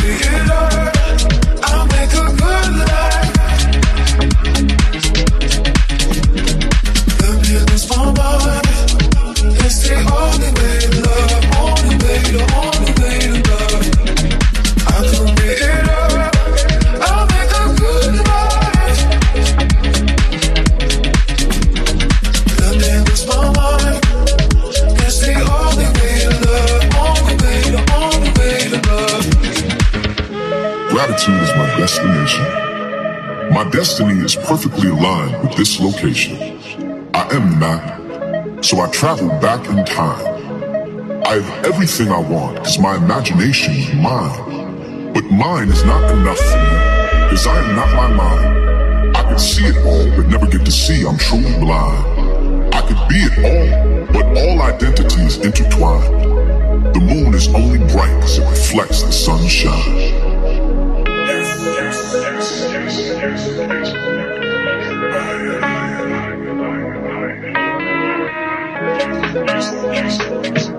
Gratitude is my destination. My destiny is perfectly aligned with this location. I am the magnet, so I travel back in time. I have everything I want because my imagination is mine. But mine is not enough for me, because I am not my mind. I could see it all, but never get to see I'm truly blind. I could be it all, but all identities intertwined. The moon is only bright because it reflects the sunshine. Yes.